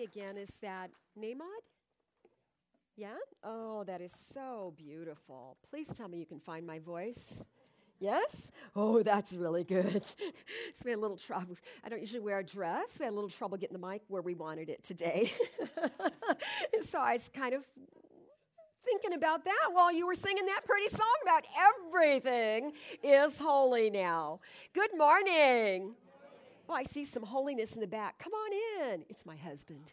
again. Is that Namad? Yeah? Oh, that is so beautiful. Please tell me you can find my voice. Yes? Oh, that's really good. So we had a little trouble. I don't usually wear a dress. We had a little trouble getting the mic where we wanted it today. So I was kind of thinking about that while you were singing that pretty song about everything is holy now. Good morning. Oh, I see some holiness in the back. Come on in. It's my husband.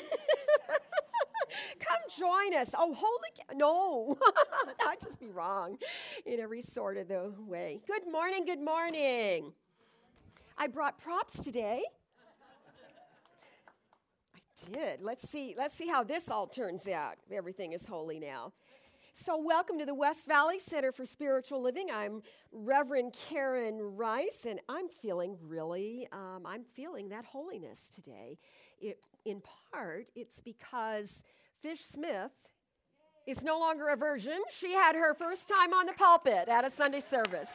Come join us. Oh, no. That'd just be wrong in every sort of the way. Good morning, good morning. I brought props today. I did. Let's see how this all turns out. Everything is holy now. So welcome to the West Valley Center for Spiritual Living. I'm Reverend Karen Rice, and I'm feeling that holiness today. In part, it's because Fish Smith is no longer a virgin. She had her first time on the pulpit at a Sunday service.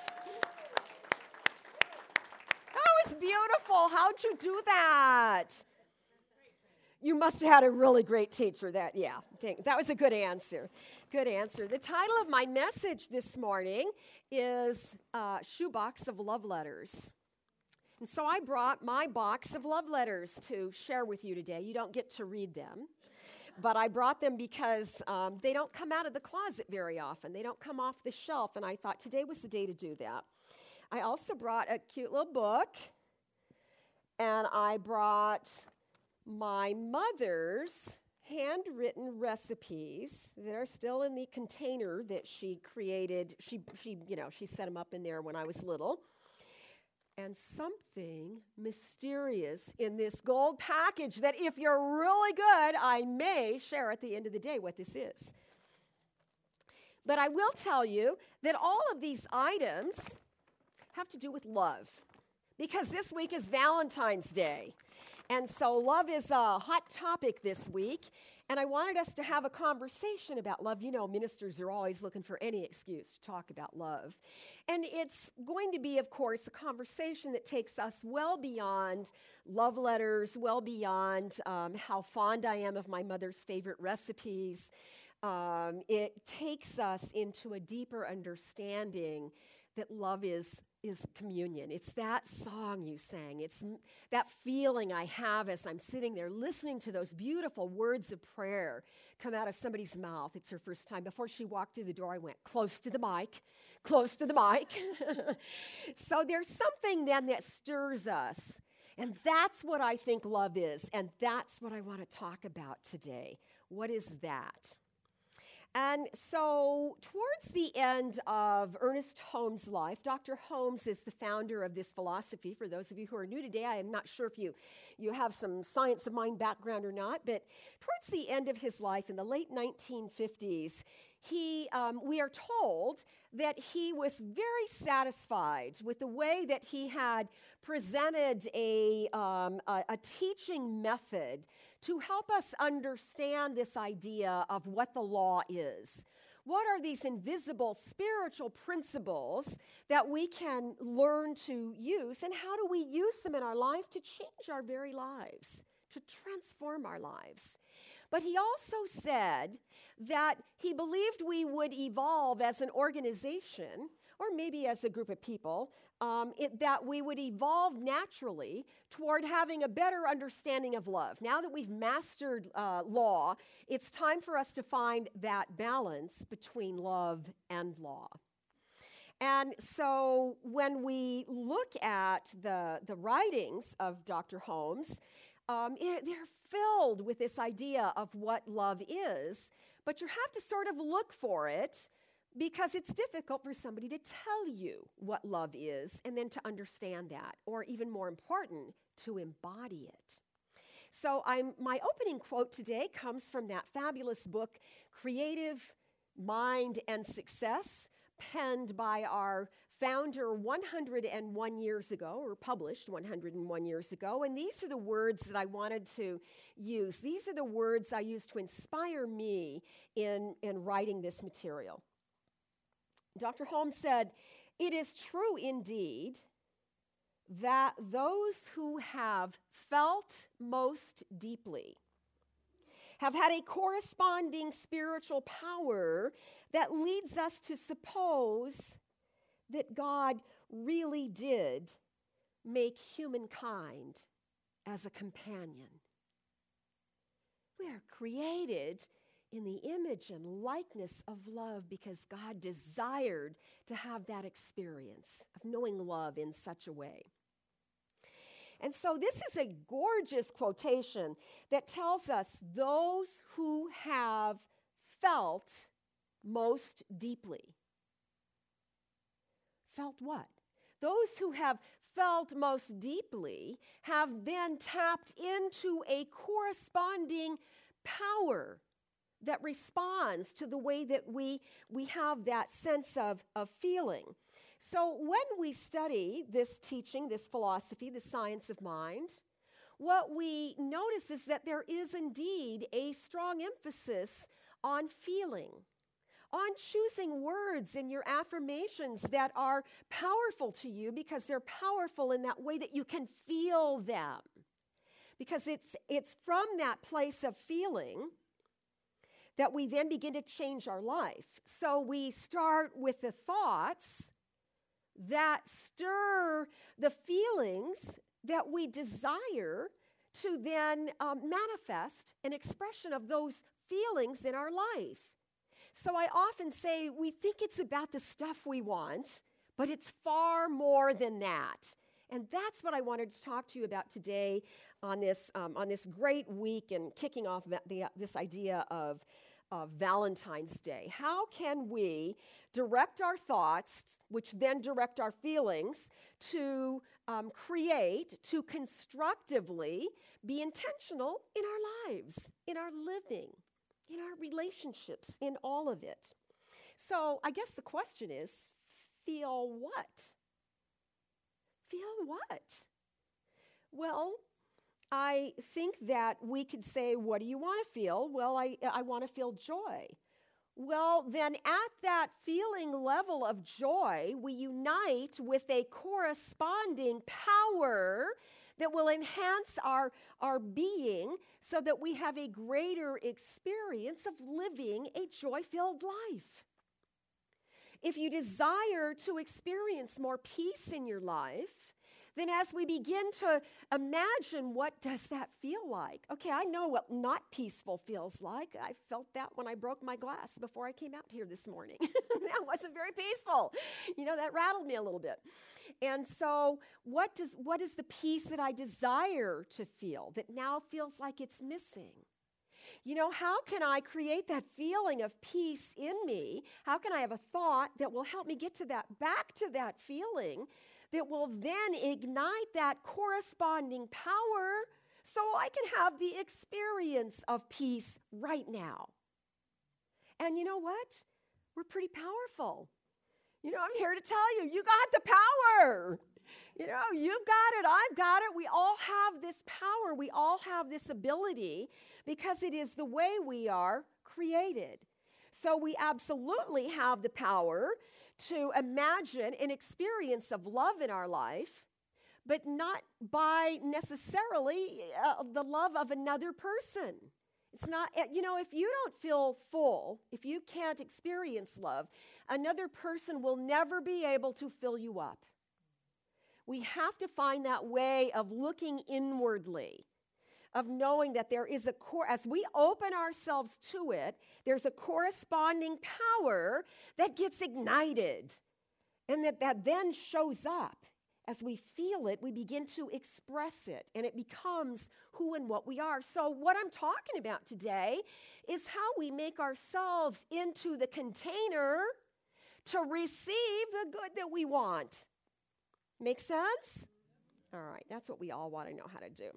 That was beautiful. How'd you do that? You must have had a really great teacher. That was a good answer. Good answer. The title of my message this morning is Shoebox of Love Letters. And so I brought my box of love letters to share with you today. You don't get to read them, but I brought them because they don't come out of the closet very often. They don't come off the shelf, and I thought today was the day to do that. I also brought a cute little book, and I brought my mother's handwritten recipes that are still in the container that she created. She set them up in there when I was little. And something mysterious in this gold package that if you're really good, I may share at the end of the day what this is. But I will tell you that all of these items have to do with love, because this week is Valentine's Day. And so love is a hot topic this week, and I wanted us to have a conversation about love. You know, ministers are always looking for any excuse to talk about love. And it's going to be, of course, a conversation that takes us well beyond love letters, well beyond how fond I am of my mother's favorite recipes. It takes us into a deeper understanding that love is communion. It's that song you sang. It's that feeling I have as I'm sitting there listening to those beautiful words of prayer come out of somebody's mouth. It's her first time. Before she walked through the door, I went close to the mic. So there's something then that stirs us. And that's what I think love is. And that's what I want to talk about today. What is that? And so towards the end of Ernest Holmes' life, Dr. Holmes is the founder of this philosophy. For those of you who are new today, I am not sure if you have some science of mind background or not, but towards the end of his life in the late 1950s, we are told that he was very satisfied with the way that he had presented a teaching method to help us understand this idea of what the law is. What are these invisible spiritual principles that we can learn to use, and how do we use them in our life to change our very lives, to transform our lives? But he also said that he believed we would evolve as an organization, or maybe as a group of people, that we would evolve naturally toward having a better understanding of love. Now that we've mastered law, it's time for us to find that balance between love and law. And so when we look at the writings of Dr. Holmes, they're filled with this idea of what love is, but you have to sort of look for it, because it's difficult for somebody to tell you what love is and then to understand that, or even more important, to embody it. So my opening quote today comes from that fabulous book, Creative Mind and Success, penned by our founder 101 years ago, or published 101 years ago. And these are the words that I wanted to use. These are the words I used to inspire me in writing this material. Dr. Holmes said, "It is true indeed that those who have felt most deeply have had a corresponding spiritual power that leads us to suppose that God really did make humankind as a companion. We are created in the image and likeness of love because God desired to have that experience of knowing love in such a way. And so this is a gorgeous quotation that tells us those who have felt most deeply. Felt what? Those who have felt most deeply have then tapped into a corresponding power that responds to the way that we have that sense of feeling. So when we study this teaching, this philosophy, the science of mind, what we notice is that there is indeed a strong emphasis on feeling, on choosing words in your affirmations that are powerful to you because they're powerful in that way that you can feel them. Because it's from that place of feeling that we then begin to change our life. So we start with the thoughts that stir the feelings that we desire to then manifest an expression of those feelings in our life. So I often say we think it's about the stuff we want, but it's far more than that. And that's what I wanted to talk to you about today on this great week and kicking off this idea of Valentine's Day. How can we direct our thoughts, which then direct our feelings, to create, to constructively be intentional in our lives, in our living, in our relationships, in all of it? So I guess the question is, feel what? Feel what? Well, I think that we could say, what do you want to feel? Well, I want to feel joy. Well, then at that feeling level of joy, we unite with a corresponding power that will enhance our being so that we have a greater experience of living a joy-filled life. If you desire to experience more peace in your life, then as we begin to imagine what does that feel like? Okay, I know what not peaceful feels like. I felt that when I broke my glass before I came out here this morning. That wasn't very peaceful. That rattled me a little bit. And so what is the peace that I desire to feel that now feels like it's missing? How can I create that feeling of peace in me? How can I have a thought that will help me get back to that feeling that will then ignite that corresponding power so I can have the experience of peace right now? And you know what? We're pretty powerful. I'm here to tell you, you got the power. You've got it, I've got it. We all have this power. We all have this ability because it is the way we are created. So we absolutely have the power to imagine an experience of love in our life, but not by necessarily the love of another person. It's not, if you don't feel full, if you can't experience love, another person will never be able to fill you up. We have to find that way of looking inwardly, of knowing that there is as we open ourselves to it, there's a corresponding power that gets ignited and that then shows up. As we feel it, we begin to express it, and it becomes who and what we are. So what I'm talking about today is how we make ourselves into the container to receive the good that we want. Make sense? All right, that's what we all want to know how to do.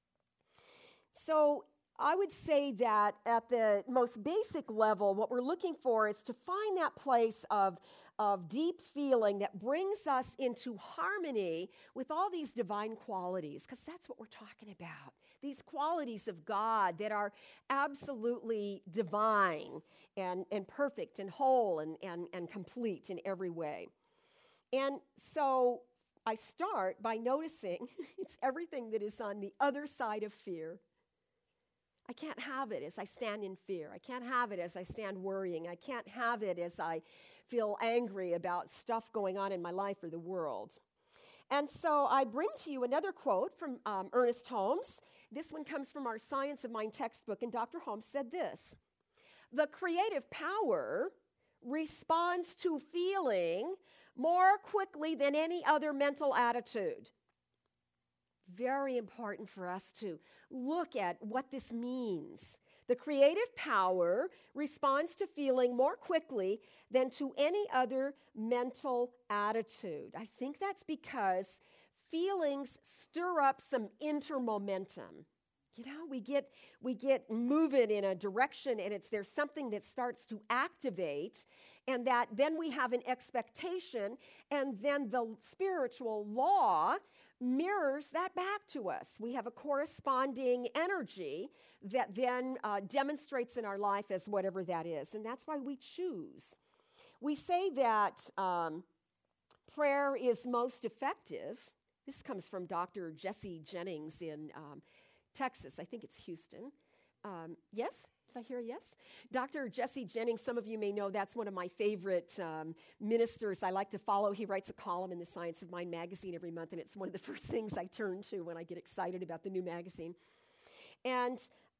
So I would say that at the most basic level, what we're looking for is to find that place of deep feeling that brings us into harmony with all these divine qualities, because that's what we're talking about. These qualities of God that are absolutely divine and perfect and whole and complete in every way. And so I start by noticing it's everything that is on the other side of fear. I can't have it as I stand in fear. I can't have it as I stand worrying. I can't have it as I feel angry about stuff going on in my life or the world. And so I bring to you another quote from Ernest Holmes. This one comes from our Science of Mind textbook, and Dr. Holmes said this: "The creative power responds to feeling more quickly than any other mental attitude." Very important for us to look at what this means. The creative power responds to feeling more quickly than to any other mental attitude. I think that's because feelings stir up some intermomentum. You know, we get moving in a direction, and there's something that starts to activate, and that then we have an expectation, and then the spiritual law mirrors that back to us. We have a corresponding energy that then demonstrates in our life as whatever that is, and that's why we choose. We say that prayer is most effective. This comes from Dr. Jesse Jennings in Texas. I think it's Houston. Yes? Did I hear a yes? Dr. Jesse Jennings, some of you may know, that's one of my favorite ministers I like to follow. He writes a column in the Science of Mind magazine every month, and it's one of the first things I turn to when I get excited about the new magazine. And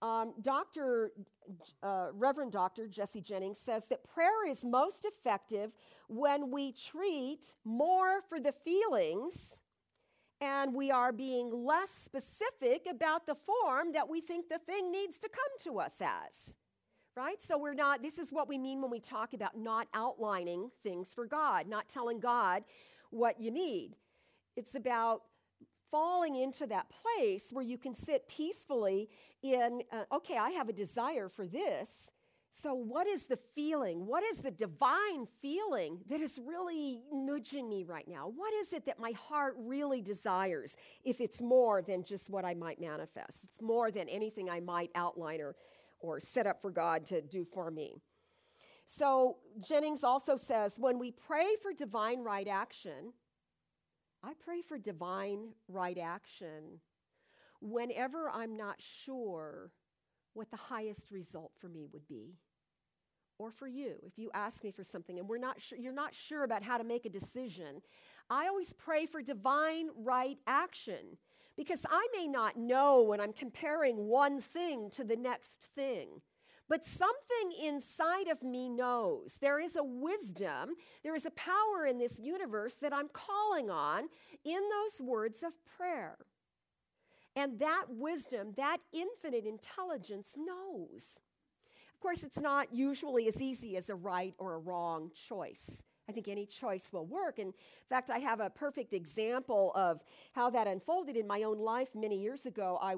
Reverend Dr. Jesse Jennings says that prayer is most effective when we treat more for the feelings and we are being less specific about the form that we think the thing needs to come to us as, right? So this is what we mean when we talk about not outlining things for God, not telling God what you need. It's about falling into that place where you can sit peacefully in, okay, I have a desire for this. So what is the feeling? What is the divine feeling that is really nudging me right now? What is it that my heart really desires if it's more than just what I might manifest? It's more than anything I might outline or set up for God to do for me. So Jennings also says, when we pray for divine right action, I pray for divine right action whenever I'm not sure what the highest result for me would be. Or for you, if you ask me for something and you're not sure about how to make a decision, I always pray for divine right action, because I may not know when I'm comparing one thing to the next thing, but something inside of me knows. There is a wisdom, there is a power in this universe that I'm calling on in those words of prayer. And that wisdom, that infinite intelligence knows. Of course, it's not usually as easy as a right or a wrong choice. I think any choice will work. In fact, I have a perfect example of how that unfolded in my own life. Many years ago, I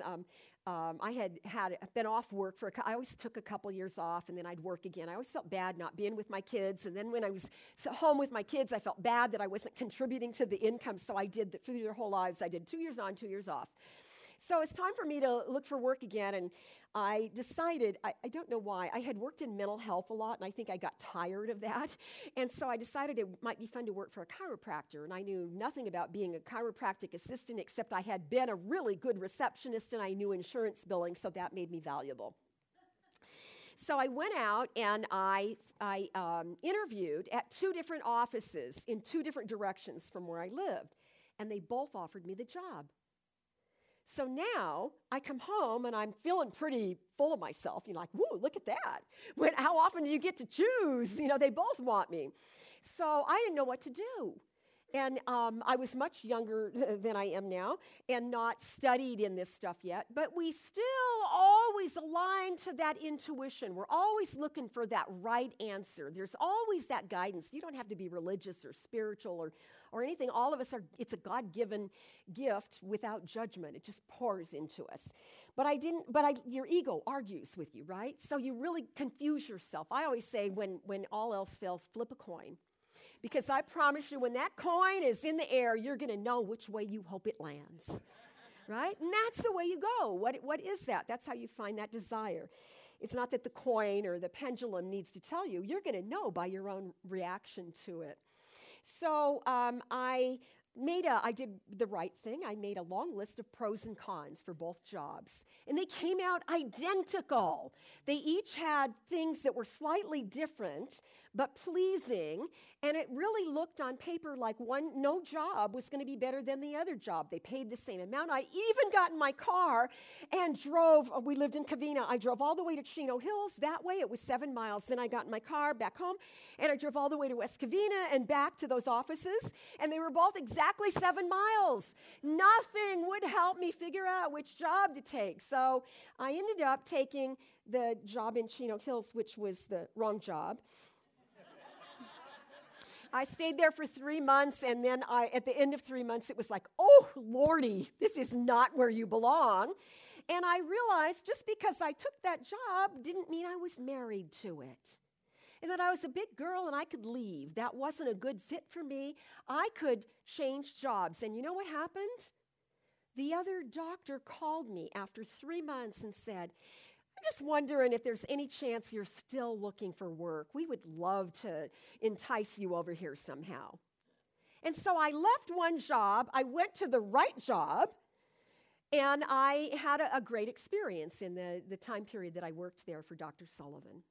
had been off work I always took a couple years off, and then I'd work again. I always felt bad not being with my kids, and then when I was home with my kids, I felt bad that I wasn't contributing to the income, so I did that through their whole lives. I did 2 years on, 2 years off. So it's time for me to look for work again, and I decided, I don't know why, I had worked in mental health a lot, and I think I got tired of that, and so I decided it might be fun to work for a chiropractor, and I knew nothing about being a chiropractic assistant, except I had been a really good receptionist, and I knew insurance billing, so that made me valuable. So I went out, and I interviewed at 2 different offices in 2 different directions from where I lived, and they both offered me the job. So now I come home and I'm feeling pretty full of myself. You're like, whoa, look at that. How often do you get to choose? They both want me. So I didn't know what to do. And I was much younger than I am now and not studied in this stuff yet. But we still always align to that intuition. We're always looking for that right answer. There's always that guidance. You don't have to be religious or spiritual or anything. All of us it's a God-given gift without judgment. It just pours into us. But your ego argues with you, right? So you really confuse yourself. I always say when all else fails, flip a coin. Because I promise you, when that coin is in the air, you're going to know which way you hope it lands, right? And that's the way you go. What is that? That's how you find that desire. It's not that the coin or the pendulum needs to tell you. You're going to know by your own reaction to it. So I I did the right thing. I made a long list of pros and cons for both jobs. And they came out identical. They each had things that were slightly different, but pleasing. And it really looked on paper like no job was going to be better than the other job. They paid the same amount. I even got in my car and drove. We lived in Covina. I drove all the way to Chino Hills. That way it was 7 miles. Then I got in my car back home, and I drove all the way to West Covina and back to those offices. And they were both exactly 7 miles. Nothing would help me figure out which job to take. So I ended up taking the job in Chino Hills, which was the wrong job. I stayed there for 3 months, and then at the end of 3 months, it was like, oh, Lordy, this is not where you belong. And I realized just because I took that job didn't mean I was married to it. And that I was a big girl and I could leave. That wasn't a good fit for me. I could change jobs. And you know what happened? The other doctor called me after 3 months and said, I'm just wondering if there's any chance you're still looking for work. We would love to entice you over here somehow. And so I left one job, I went to the right job, and I had a great experience in the time period that I worked there for Dr. Sullivan.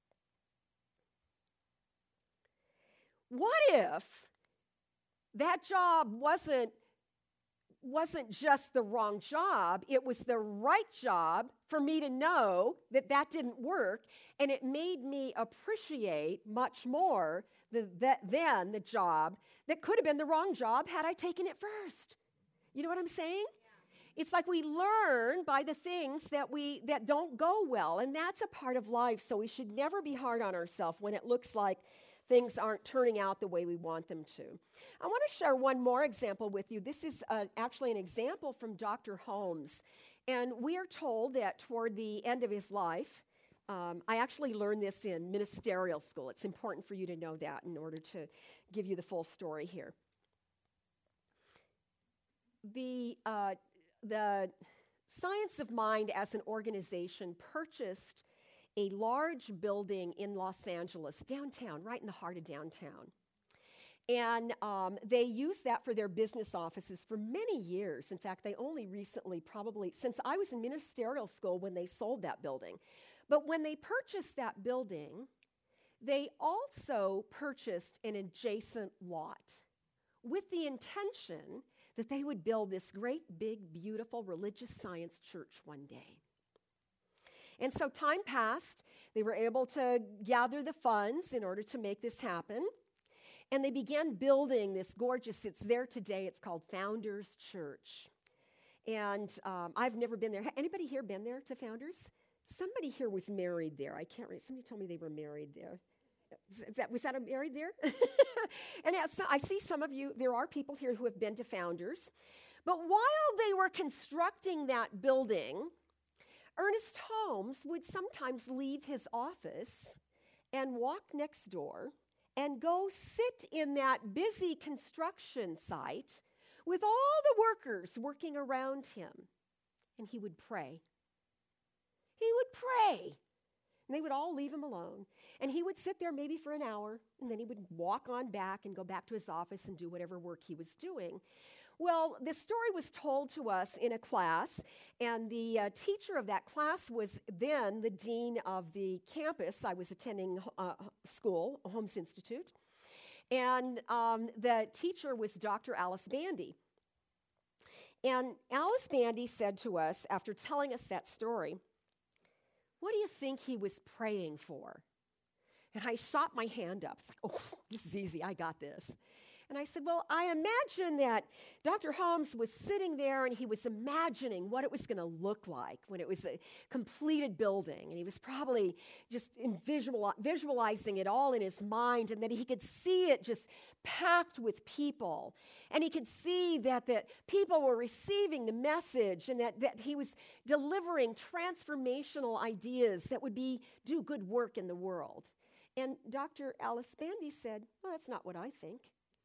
What if that job wasn't just the wrong job, it was the right job for me to know that didn't work, and it made me appreciate much more than the job that could have been the wrong job had I taken it first. You know what I'm saying? Yeah. It's like we learn by the things that don't go well, and that's a part of life, so we should never be hard on ourselves when it looks like things aren't turning out the way we want them to. I want to share one more example with you. This is actually an example from Dr. Holmes. And we are told that toward the end of his life, I actually learned this in ministerial school. It's important for you to know that in order to give you the full story here. The Science of Mind as an organization purchased a large building in Los Angeles, downtown, right in the heart of downtown. And they used that for their business offices for many years. In fact, they only recently, probably since I was in ministerial school when they sold that building. But when they purchased that building, they also purchased an adjacent lot with the intention that they would build this great, big, beautiful religious science church one day. And so time passed. They were able to gather the funds in order to make this happen. And they began building this gorgeous, it's there today, it's called Founders Church. And I've never been there. Anybody here been there to Founders? Somebody here was married there. I can't remember. Somebody told me they were married there. Was that a married there? And I see some of you, there are people here who have been to Founders. But while they were constructing that building, Ernest Holmes would sometimes leave his office and walk next door and go sit in that busy construction site with all the workers working around him. And he would pray. He would pray. And they would all leave him alone. And he would sit there maybe for an hour, and then he would walk on back and go back to his office and do whatever work he was doing. Well, this story was told to us in a class, and the teacher of that class was then the dean of the campus. I was attending school, Holmes Institute, and the teacher was Dr. Alice Bandy. And Alice Bandy said to us, after telling us that story, "What do you think he was praying for?" And I shot my hand up. It's like, oh, this is easy. I got this. And I said, well, I imagine that Dr. Holmes was sitting there and he was imagining what it was going to look like when it was a completed building. And he was probably just visualizing it all in his mind, and that he could see it just packed with people. And he could see that people were receiving the message, and that he was delivering transformational ideas that would do good work in the world. And Dr. Alice Bandy said, well, that's not what I think.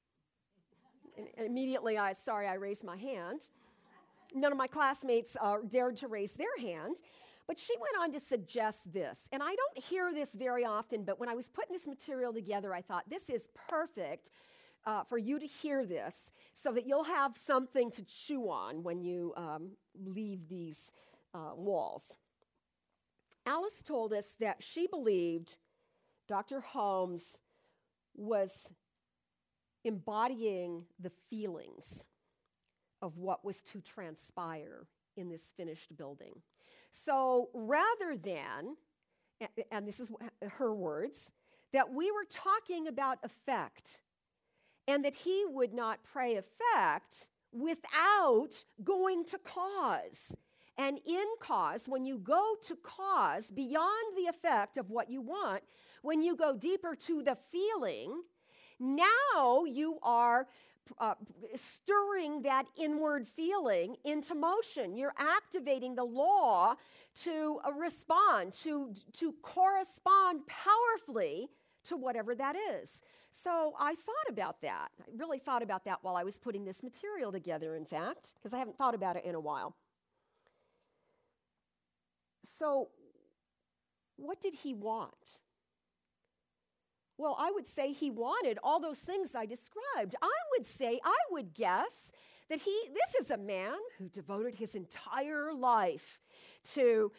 And immediately I raised my hand. None of my classmates dared to raise their hand. But she went on to suggest this. And I don't hear this very often, but when I was putting this material together, I thought, this is perfect for you to hear this so that you'll have something to chew on when you leave these walls. Alice told us that she believed Dr. Holmes was embodying the feelings of what was to transpire in this finished building. So rather than, and this is her words, that we were talking about effect, and that he would not pray effect without going to cause. And in cause, when you go to cause beyond the effect of what you want, when you go deeper to the feeling, now you are stirring that inward feeling into motion. You're activating the law to respond, to correspond powerfully to whatever that is. So I thought about that. I really thought about that while I was putting this material together, in fact, because I haven't thought about it in a while. So what did he want? Well, I would say he wanted all those things I described. I would guess that this is a man who devoted his entire life to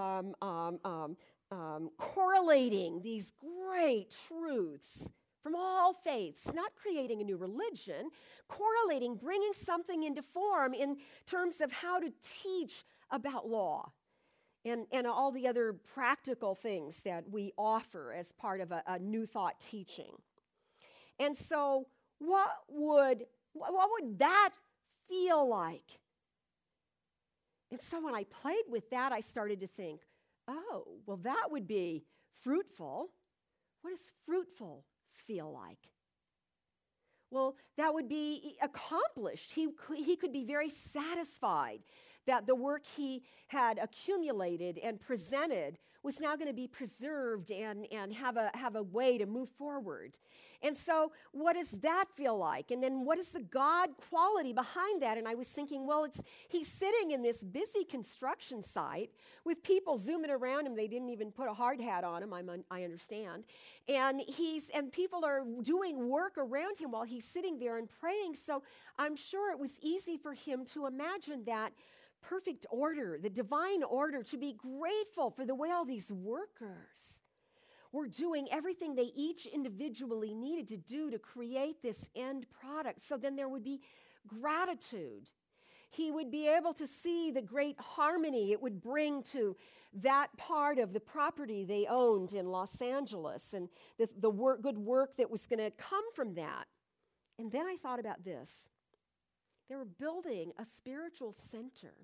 correlating these great truths from all faiths, not creating a new religion, correlating, bringing something into form in terms of how to teach about law and all the other practical things that we offer as part of a New Thought teaching. And so what would that feel like? And so when I played with that, I started to think, oh, well, that would be fruitful. What does fruitful feel like? Well, that would be accomplished. He could be very satisfied that the work he had accumulated and presented was now going to be preserved and have a way to move forward. And so what does that feel like? And then what is the God quality behind that? And I was thinking, well, he's sitting in this busy construction site with people zooming around him. They didn't even put a hard hat on him, I understand. And people are doing work around him while he's sitting there and praying. So I'm sure it was easy for him to imagine that perfect order, the divine order, to be grateful for the way all these workers were doing everything they each individually needed to do to create this end product. So then there would be gratitude. He would be able to see the great harmony it would bring to that part of the property they owned in Los Angeles and the good work that was going to come from that. And then I thought about this. They were building a spiritual center.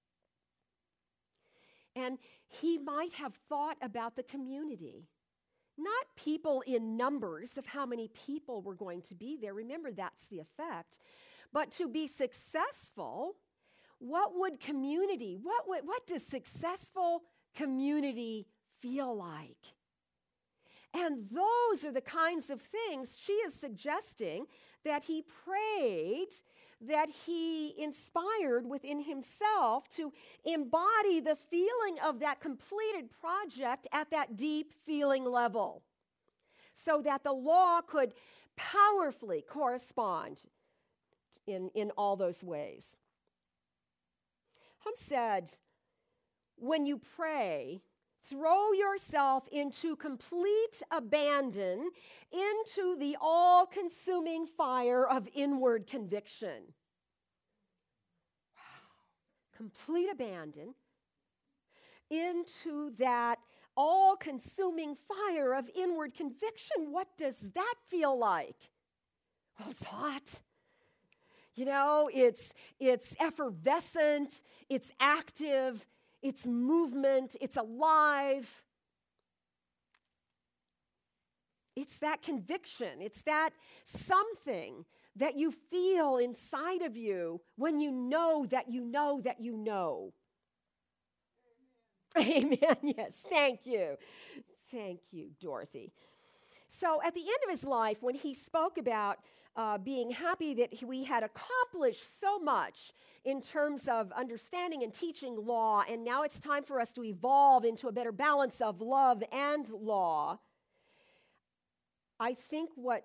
And he might have thought about the community, not people in numbers of how many people were going to be there. Remember, that's the effect. But to be successful, what does successful community feel like? And those are the kinds of things she is suggesting that he prayed, that he inspired within himself to embody the feeling of that completed project at that deep feeling level, so that the law could powerfully correspond in all those ways. Hum said, when you pray, throw yourself into complete abandon, into the all-consuming fire of inward conviction. Wow. Complete abandon into that all-consuming fire of inward conviction. What does that feel like? Well, it's hot. You know, it's effervescent, it's active, it's movement, it's alive. It's that conviction, it's that something that you feel inside of you when you know that you know that you know. Amen. Amen. Yes, thank you. Thank you, Dorothy. So at the end of his life, when he spoke about being happy that we had accomplished so much in terms of understanding and teaching law, and now it's time for us to evolve into a better balance of love and law, I think what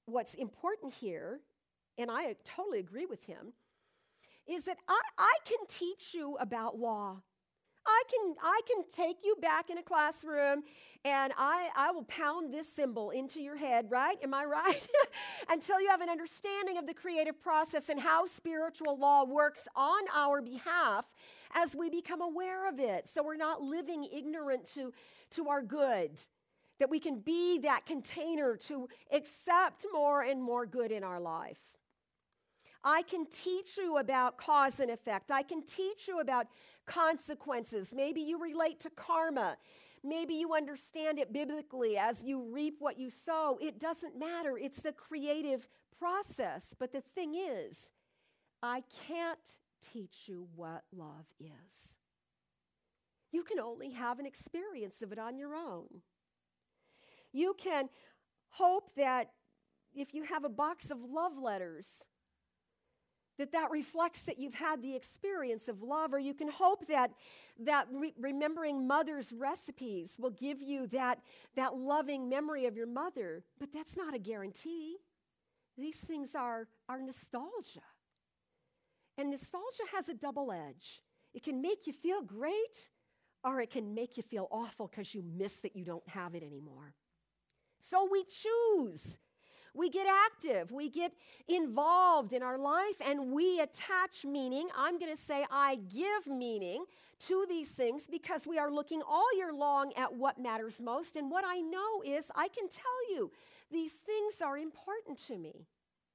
what's important here, and I totally agree with him, is that I can teach you about law. I can take you back in a classroom and I will pound this symbol into your head, right? Am I right? Until you have an understanding of the creative process and how spiritual law works on our behalf as we become aware of it. So we're not living ignorant to our good, that we can be that container to accept more and more good in our life. I can teach you about cause and effect. I can teach you about consequences. Maybe you relate to karma. Maybe you understand it biblically as you reap what you sow. It doesn't matter. It's the creative process. But the thing is, I can't teach you what love is. You can only have an experience of it on your own. You can hope that if you have a box of love letters, that reflects that you've had the experience of love, or you can hope that remembering mother's recipes will give you that loving memory of your mother, but that's not a guarantee. These things are nostalgia. And nostalgia has a double edge. It can make you feel great, or it can make you feel awful because you miss that you don't have it anymore. So we choose. We get active, we get involved in our life, and we attach meaning. I'm going to say I give meaning to these things because we are looking all year long at what matters most. And what I know is I can tell you these things are important to me.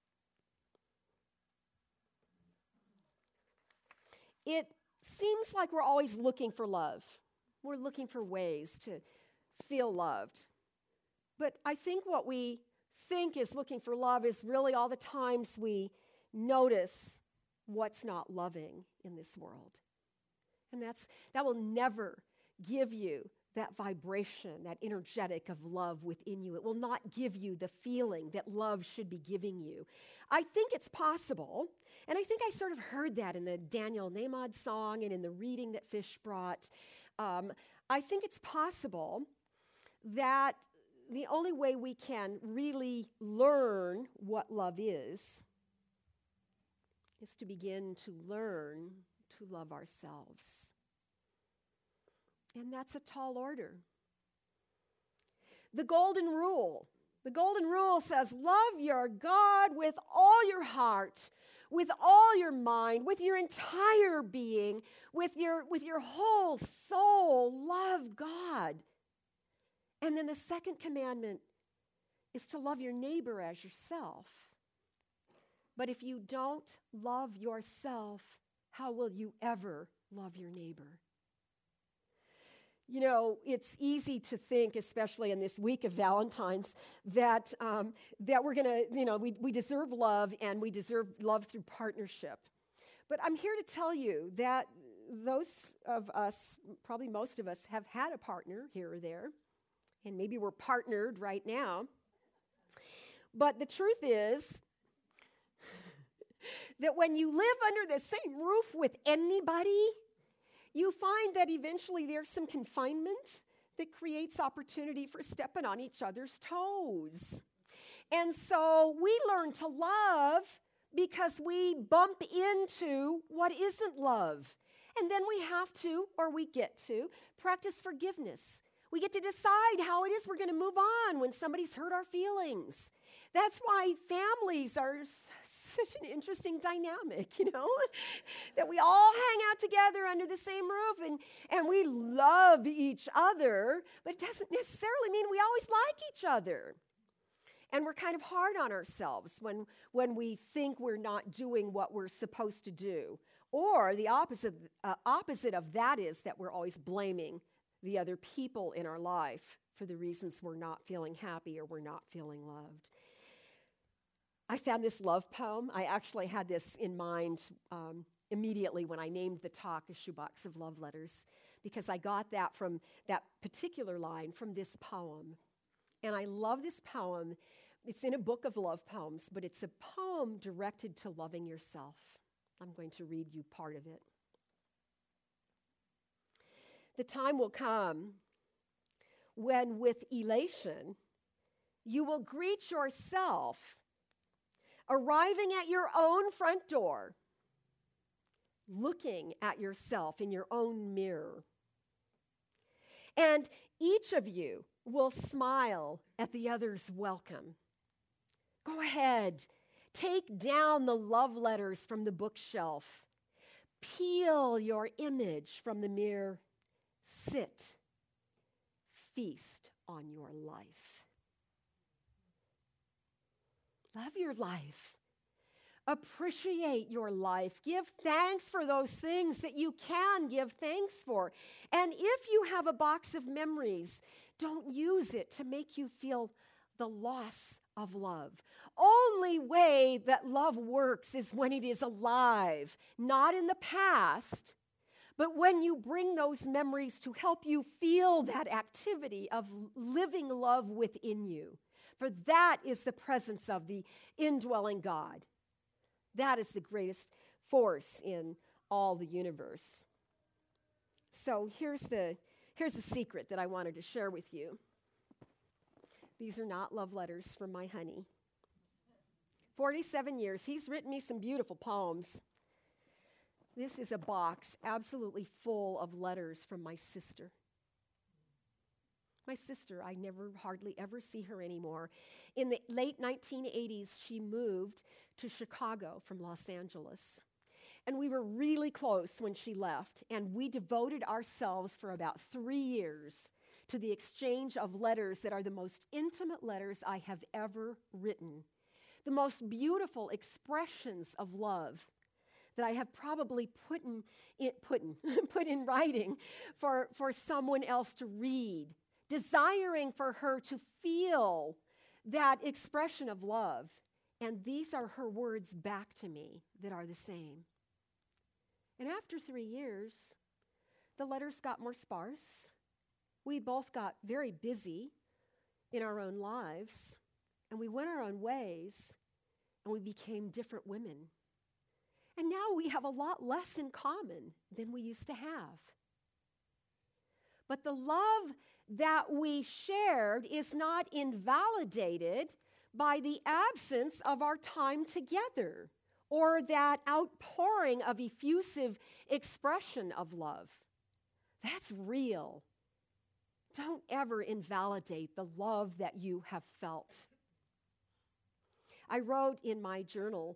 It seems like we're always looking for love. We're looking for ways to feel loved. But I think what we think is looking for love is really all the times we notice what's not loving in this world. And that will never give you that vibration, that energetic of love within you. It will not give you the feeling that love should be giving you. I think it's possible, and I think I sort of heard that in the Daniel Nahmod song and in the reading that Fish brought. I think it's possible that the only way we can really learn what love is to begin to learn to love ourselves. And that's a tall order. The golden rule says, love your God with all your heart, with all your mind, with your entire being, with your whole soul. Love God. And then the second commandment is to love your neighbor as yourself. But if you don't love yourself, how will you ever love your neighbor? You know, it's easy to think, especially in this week of Valentine's, that we're going to, we deserve love, and we deserve love through partnership. But I'm here to tell you that those of us, probably most of us, have had a partner here or there. And maybe we're partnered right now. But the truth is that when you live under the same roof with anybody, you find that eventually there's some confinement that creates opportunity for stepping on each other's toes. And so we learn to love because we bump into what isn't love. And then we have to, or we get to, practice forgiveness. We get to decide how it is we're going to move on when somebody's hurt our feelings. That's why families are such an interesting dynamic, that we all hang out together under the same roof and we love each other, but it doesn't necessarily mean we always like each other. And we're kind of hard on ourselves when we think we're not doing what we're supposed to do. Or the opposite of that is that we're always blaming the other people in our life for the reasons we're not feeling happy or we're not feeling loved. I found this love poem. I actually had this in mind immediately when I named the talk A Shoebox of Love Letters, because I got that from that particular line from this poem. And I love this poem. It's in a book of love poems, but it's a poem directed to loving yourself. I'm going to read you part of it. The time will come when, with elation, you will greet yourself arriving at your own front door, looking at yourself in your own mirror. And each of you will smile at the other's welcome. Go ahead, take down the love letters from the bookshelf. Peel your image from the mirror. Sit, feast on your life. Love your life. Appreciate your life. Give thanks for those things that you can give thanks for. And if you have a box of memories, don't use it to make you feel the loss of love. Only way that love works is when it is alive, not in the past, but when you bring those memories to help you feel that activity of living love within you. For that is the presence of the indwelling God. That is the greatest force in all the universe. So here's the secret that I wanted to share with you. These are not love letters from my honey. 47 years, he's written me some beautiful poems. This is a box absolutely full of letters from my sister. My sister, I never hardly ever see her anymore. In the late 1980s, she moved to Chicago from Los Angeles. And we were really close when she left, and we devoted ourselves for about 3 years to the exchange of letters that are the most intimate letters I have ever written, the most beautiful expressions of love that I have probably put in writing for someone else to read, desiring for her to feel that expression of love. And these are her words back to me that are the same. And after 3 years, the letters got more sparse. We both got very busy in our own lives, and we went our own ways, and we became different women. And now we have a lot less in common than we used to have. But the love that we shared is not invalidated by the absence of our time together or that outpouring of effusive expression of love. That's real. Don't ever invalidate the love that you have felt. I wrote in my journal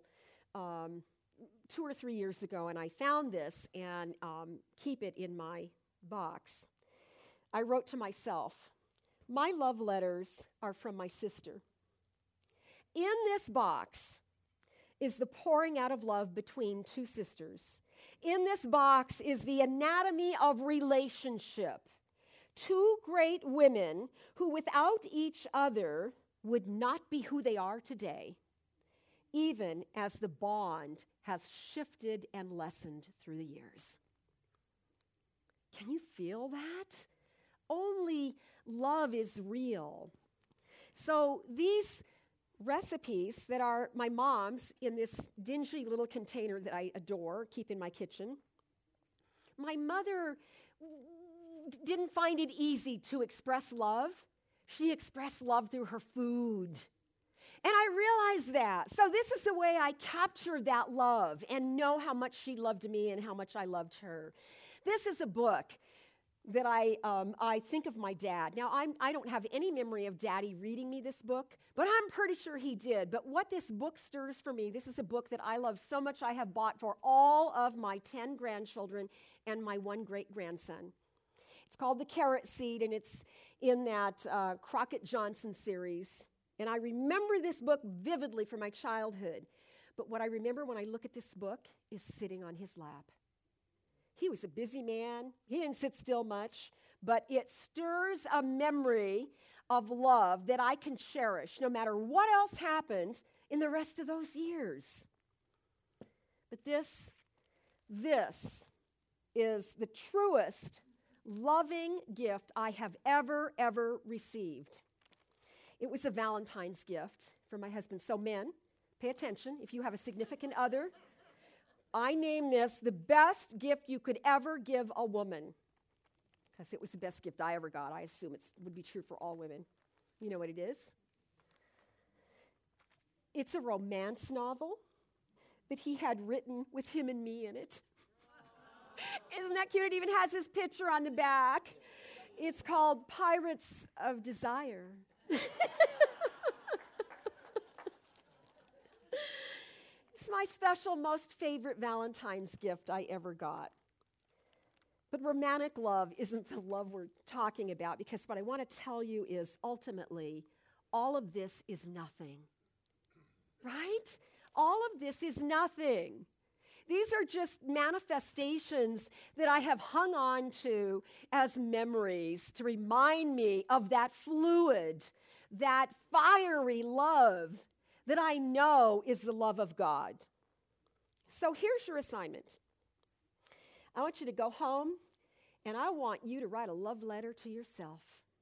2 or 3 years ago, and I found this and keep it in my box. I wrote to myself, my love letters are from my sister. In this box is the pouring out of love between two sisters. In this box is the anatomy of relationship. Two great women who without each other would not be who they are today, even as the bond has shifted and lessened through the years. Can you feel that? Only love is real. So these recipes that are my mom's in this dingy little container that I adore, keep in my kitchen, my mother didn't find it easy to express love. She expressed love through her food. And I realized that. So this is the way I captured that love and know how much she loved me and how much I loved her. This is a book that I think of my dad. Now, I don't have any memory of Daddy reading me this book, but I'm pretty sure he did. But what this book stirs for me, this is a book that I love so much I have bought for all of my 10 grandchildren and my 1 great-grandson. It's called The Carrot Seed, and it's in that Crockett Johnson series. And I remember this book vividly from my childhood. But what I remember when I look at this book is sitting on his lap. He was a busy man. He didn't sit still much, but it stirs a memory of love that I can cherish no matter what else happened in the rest of those years. But this is the truest loving gift I have ever received. It was a Valentine's gift from my husband. So men, pay attention. If you have a significant other, I name this the best gift you could ever give a woman, because it was the best gift I ever got. I assume it would be true for all women. You know what it is? It's a romance novel that he had written with him and me in it. Isn't that cute? It even has his picture on the back. It's called Pirates of Desire. It's my special, most favorite Valentine's gift I ever got. But romantic love isn't the love we're talking about, because what I want to tell you is ultimately, all of this is nothing. Right? All of this is nothing. These are just manifestations that I have hung on to as memories to remind me of that fluid, that fiery love that I know is the love of God. So here's your assignment. I want you to go home, and I want you to write a love letter to yourself.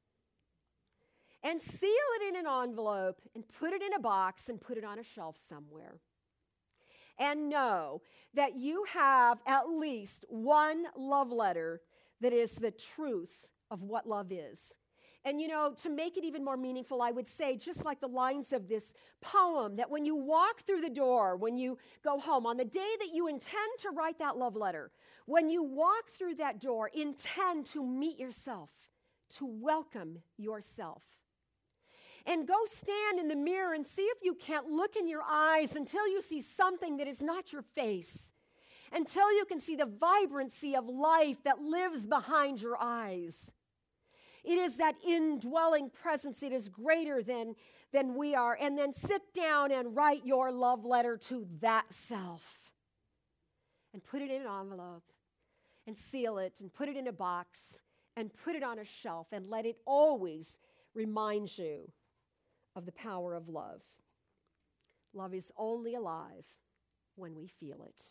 And seal it in an envelope, and put it in a box, and put it on a shelf somewhere. And know that you have at least one love letter that is the truth of what love is. And to make it even more meaningful, I would say, just like the lines of this poem, that when you walk through the door, when you go home, on the day that you intend to write that love letter, when you walk through that door, intend to meet yourself, to welcome yourself. And go stand in the mirror and see if you can't look in your eyes until you see something that is not your face, until you can see the vibrancy of life that lives behind your eyes. It is that indwelling presence. It is greater than we are. And then sit down and write your love letter to that self. And put it in an envelope. And seal it. And put it in a box. And put it on a shelf. And let it always remind you of the power of love. Love is only alive when we feel it.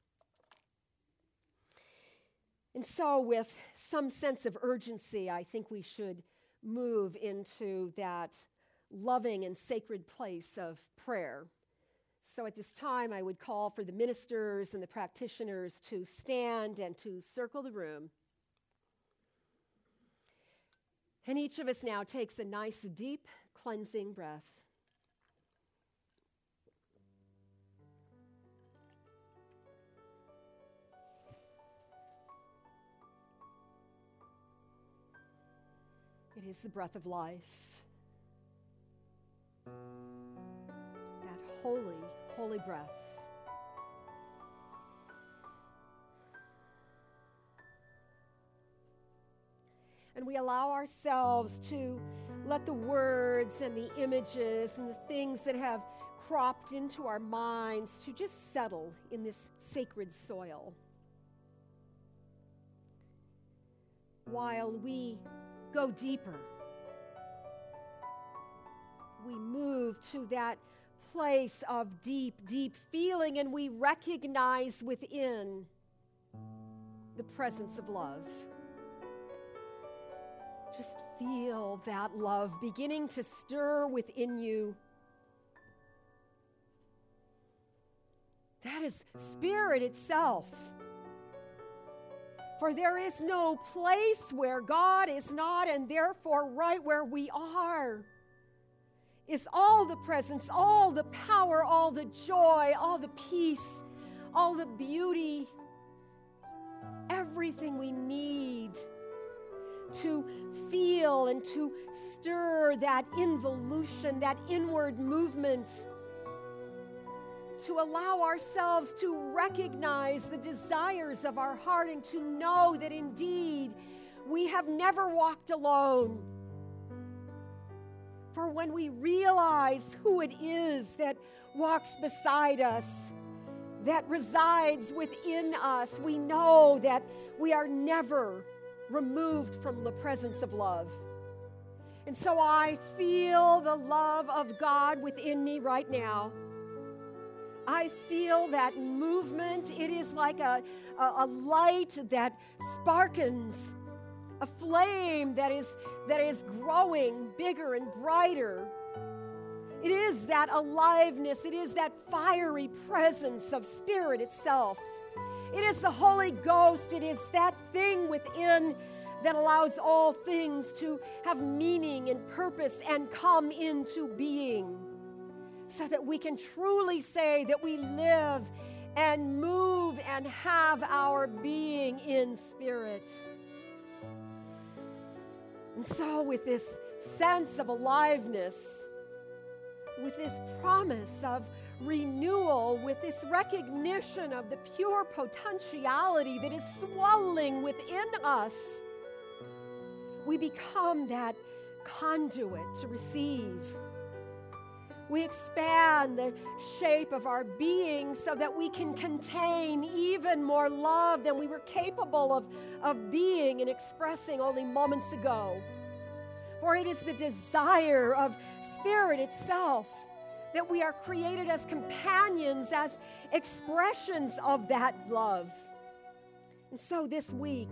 And so with some sense of urgency, I think we should move into that loving and sacred place of prayer. So at this time, I would call for the ministers and the practitioners to stand and to circle the room. And each of us now takes a nice, deep, cleansing breath. It is the breath of life. That holy, holy breath. And we allow ourselves to let the words and the images and the things that have cropped into our minds to just settle in this sacred soil. While we go deeper, we move to that place of deep, deep feeling, and we recognize within the presence of love. Just feel that love beginning to stir within you. That is Spirit itself. For there is no place where God is not, and therefore right where we are is all the presence, all the power, all the joy, all the peace, all the beauty, everything we need to feel and to stir that involution, that inward movement, to allow ourselves to recognize the desires of our heart and to know that indeed we have never walked alone. For when we realize who it is that walks beside us, that resides within us, we know that we are never removed from the presence of love. And so I feel the love of God within me right now. I feel that movement. It is like a light that sparkens, a flame that is growing bigger and brighter. It is that aliveness. It is that fiery presence of Spirit itself. It is the Holy Ghost. It is that thing within that allows all things to have meaning and purpose and come into being. so that we can truly say that we live and move and have our being in spirit. And so with this sense of aliveness, with this promise of renewal, with this recognition of the pure potentiality that is swelling within us, we become that conduit to receive. We expand the shape of our being so that we can contain even more love than we were capable of being and expressing only moments ago. For it is the desire of Spirit itself that we are created as companions, as expressions of that love. And so this week,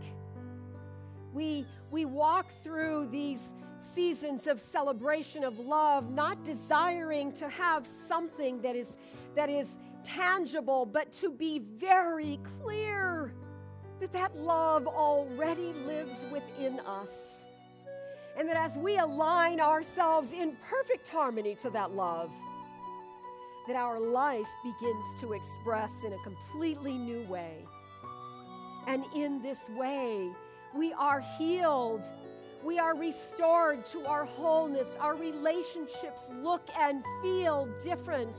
we walk through these seasons of celebration of love, not desiring to have something that is tangible, but to be very clear that love already lives within us. And that as we align ourselves in perfect harmony to that love, that our life begins to express in a completely new way. And in this way, we are healed. We are restored to our wholeness. Our relationships look and feel different.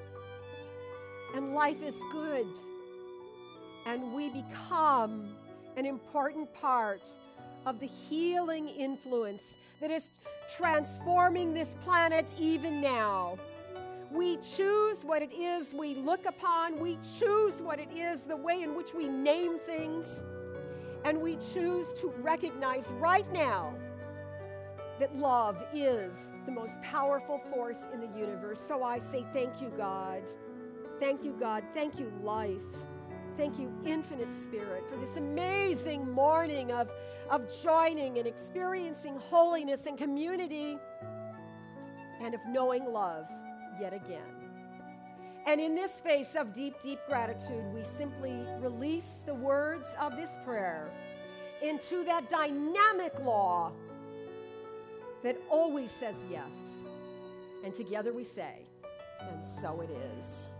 And life is good. And we become an important part of the healing influence that is transforming this planet even now. We choose what it is we look upon. We choose what it is, the way in which we name things. And we choose to recognize right now that love is the most powerful force in the universe. So I say thank you, God. Thank you, God. Thank you, life. Thank you, Infinite Spirit, for this amazing morning of joining and experiencing holiness and community and of knowing love yet again. And in this space of deep, deep gratitude, we simply release the words of this prayer into that dynamic law that always says yes. And together we say, and so it is.